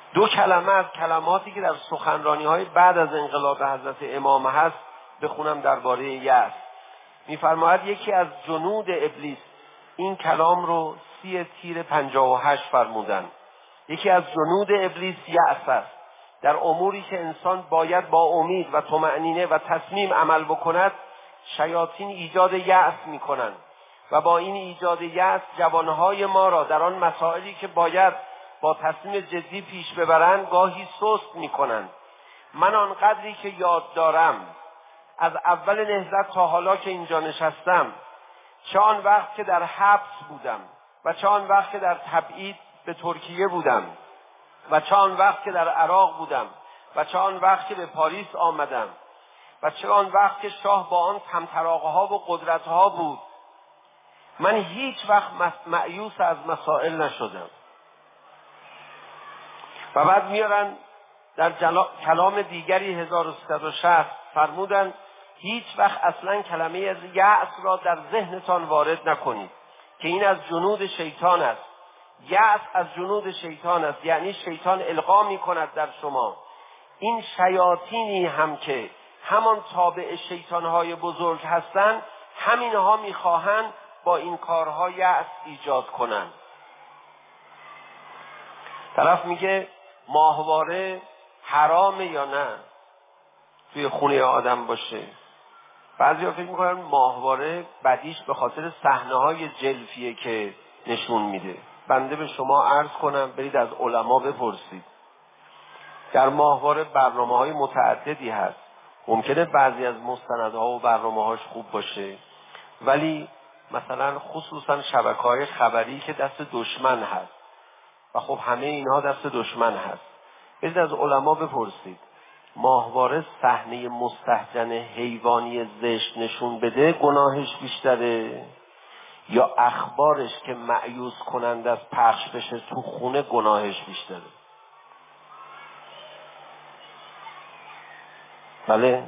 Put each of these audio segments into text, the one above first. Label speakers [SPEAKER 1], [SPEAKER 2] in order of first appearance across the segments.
[SPEAKER 1] دو کلمه از کلماتی که در سخنرانی‌های بعد از انقلاب حضرت امام هست بخونم درباره یأس. می‌فرماید یکی از جنود ابلیس، این کلام رو 30 تیر 58 فرمودن، یکی از جنود ابلیس یأس است. در اموری که انسان باید با امید و طمأنینه و تصمیم عمل بکند، شیاطین ایجاد یأس می‌کنند و با این ایجاد یأس جوانهای ما را در آن مسائلی که باید با تصمیم جدی پیش ببرند گاهی سست می‌کنند. من آنقدری که یاد دارم از اول نهضت تا حالا که اینجا نشستم، چه آن وقت که در حبس بودم و چه آن وقت که در تبعید به ترکیه بودم و چه آن وقت که در عراق بودم و چه آن وقت که به پاریس آمدم و چه آن وقت که شاه با آن طمطراق‌ها و قدرت‌ها بود، من هیچ وقت مایوس از مسائل نشدم. و بعد میارن در کلام دیگری 1360 فرمودن هیچ وقت اصلا کلمه یأس را در ذهنتان وارد نکنید که این از جنود شیطان است. یأس از جنود شیطان است، یعنی شیطان القا می کند در شما. این شیاطینی هم که همان تابع شیطانهای بزرگ هستند، همینها میخواهند با این کارها یأس ایجاد کنند. طرف میگه ماهواره حرامه یا نه توی خونه آدم باشه. بعضیا فکر میکنن ماهواره بدیش به خاطر صحنه‌های جلفیه که نشون میده. بنده به شما عرض کنم برید از علما بپرسید. در ماهواره برنامه‌های متعددی هست. ممکنه بعضی از مستندها و برنامه‌هاش خوب باشه، ولی مثلا خصوصا شبکه‌های خبری که دست دشمن هست و خب همه اینها دست دشمن هست. برید از علما بپرسید ماهواره صحنه مستهجن حیوانی زشت نشون بده گناهش بیشتره یا اخبارش که مایوس کننده از پخش بشه تو خونه گناهش بیشتره؟ بله.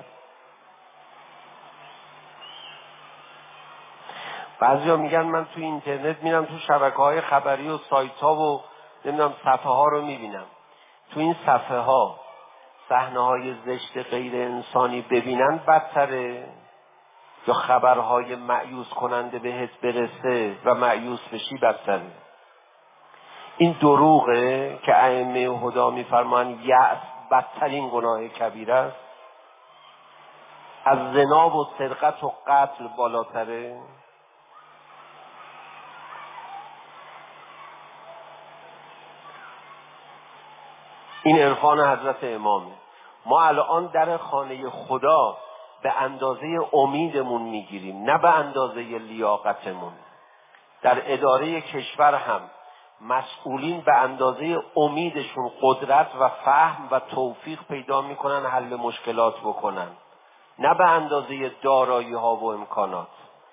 [SPEAKER 1] بعضیا میگن من تو اینترنت میرم تو شبکه‌های خبری و سایت‌ها و نمیدونم صفحه‌ها رو میبینم. تو این صفحه‌ها صحنه‌های زشت غیر انسانی ببینن بدتره یا خبرهای مایوس کننده بهت برسه و مایوس بشی بدتره؟ این دروغه که ائمه هدا میفرمان یأس بدترین گناه کبیره است، از زنا و سرقت و قتل بالاتره. این عرفان حضرت امامه. ما الان در خانه خدا به اندازه امیدمون میگیریم، نه به اندازه لیاقتمون. در اداره کشور هم مسئولین به اندازه امیدشون قدرت و فهم و توفیق پیدا میکنن حل مشکلات بکنن، نه به اندازه دارایی ها و امکانات.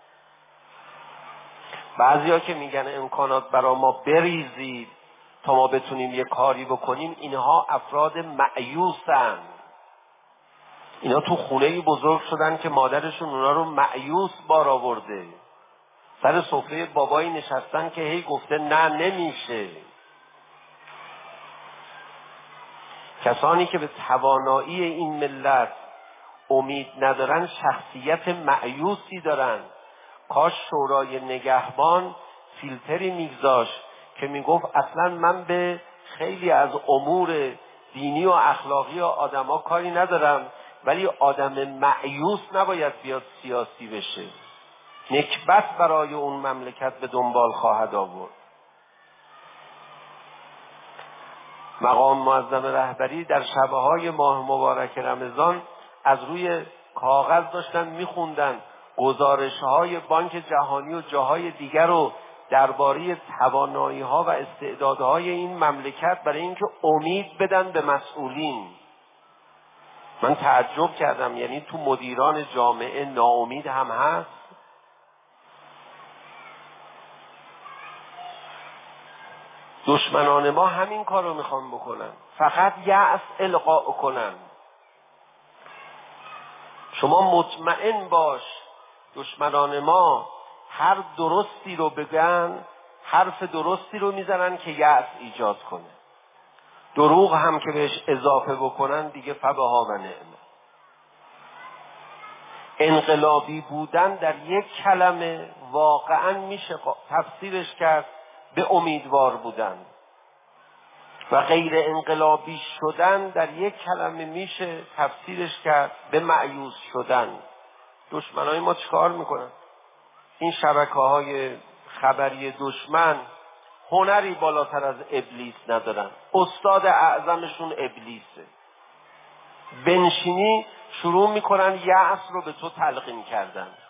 [SPEAKER 1] بعضیا که میگن امکانات برای ما بریزید تا ما بتونیم یه کاری بکنیم، اینها افراد مایوسن. اینا تو خونه‌ای بزرگ شدن که مادرشون اونا رو مایوس بار آورده، سر سفره بابایی نشستن که هی گفته نه نمیشه. کسانی که به توانایی این ملت امید ندارن شخصیت مایوسی دارن. کاش شورای نگهبان فیلتری میگذاشت که میگفت اصلا من به خیلی از امور دینی و اخلاقی آدما کاری ندارم، ولی آدم مایوس نباید بیاد سیاسی بشه، نکبت برای اون مملکت به دنبال خواهد آورد. مقام معظم رهبری در شبهای ماه مبارک رمضان از روی کاغذ داشتن میخوندن گزارش‌های بانک جهانی و جاهای دیگر رو درباره توانایی‌ها و استعدادهای این مملکت برای اینکه امید بدن به مسئولین. من تعجب کردم، یعنی تو مدیران جامعه ناامید هم هست؟ دشمنان ما همین کار رو میخوان بکنن، فقط یأس القا کنن. شما مطمئن باش دشمنان ما هر درستی رو بگن، حرف درستی رو میزنن که یأس ایجاد کنه. دروغ هم که بهش اضافه بکنن دیگه فبها و نعمه. انقلابی بودن در یک کلمه واقعا میشه تفسیرش کرد به امیدوار بودن و غیر انقلابی شدن در یک کلمه میشه تفسیرش کرد به مایوس شدن. دشمنای ما چیکار میکنن؟ این شبکه‌های خبری دشمن هنری بالاتر از ابلیس ندارن. استاد اعظمشون ابلیسه. بنشینی شروع میکنن یأس رو به تو تلقین کردن.